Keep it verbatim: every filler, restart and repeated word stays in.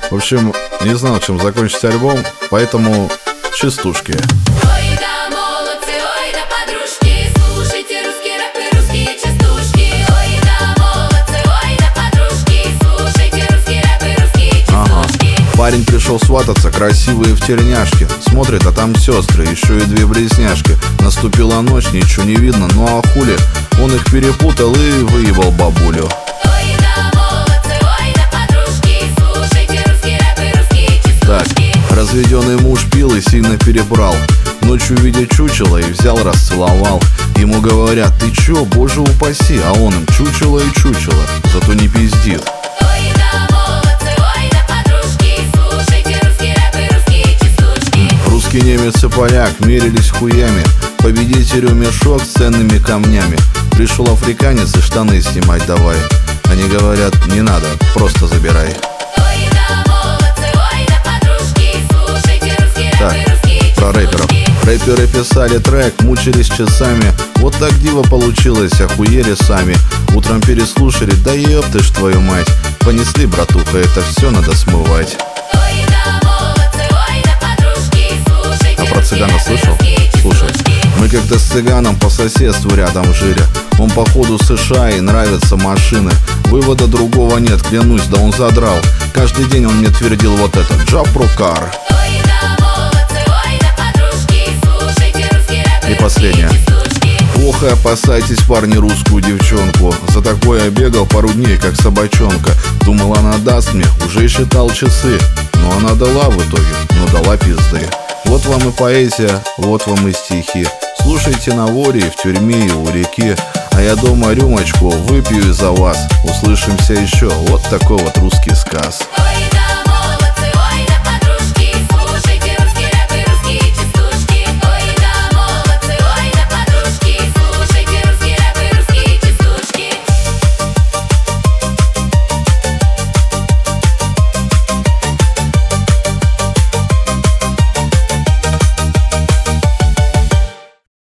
В общем, не знал, чем закончить альбом, поэтому частушки. Ой, да, молодцы, ой, да, подружки, слушайте русский рэп и русские частушки. Ой, да, молодцы, ой, да, подружки, слушайте русский рэп и русские частушки. Ага. Парень пришел свататься, красивые в тельняшке. Смотрит, а там сестры, еще и две близняшки. Наступила ночь, ничего не видно, ну а хули? Он их перепутал и выебал бабулю. Ой, да, молодцы, ой, да, подружки, слушайте русский рэп и русские Так, частушки. разведенный муж пил и сильно перебрал. Ночью видя чучело и взял, расцеловал. Ему говорят: ты чё, боже упаси. А он им: чучело и чучело, зато не пиздит. Ой, да, молодцы, ой, да, подружки, слушайте русский рэп и русские частушки. Русский, немец и поляк мерились хуями. Победителю мешок с ценными камнями. Пришел африканец и штаны снимать давай. Они говорят: не надо, просто забирай. Ой, да, молодцы, ой, да, подружки, слушайте русский рэп Так, и русские про рэперов. частушки. Рэперы писали трек, мучились часами. Вот так диво получилось, охуели сами. Утром переслушали: да еб ты ж твою мать. Понесли, братуха, это все надо смывать. Ой, да, молодцы, ой, да, подружки, слушайте А про русский цыгана рэп и слышал? русские Слушай, частушки. мы как-то с цыганом по соседству рядом жили. Он походу США и нравятся машины. Вывода другого нет, клянусь, да он задрал. Каждый день он мне твердил вот это: Джапрокар. Ой, да, молодцы, ой, да, подружки, слушайте русский рэп и И последнее. русские частушки. Ох, и опасайтесь, парни, русскую девчонку. За такое я бегал пару дней, как собачонка. Думал, она даст мне, уже считал часы. Но она дала в итоге, но дала пизды. Вот вам и поэзия, вот вам и стихи. Слушайте на воре, и в тюрьме, и у реки. А я дома рюмочку выпью и за вас. Услышимся еще, вот такой вот русский сказ. Ой, да,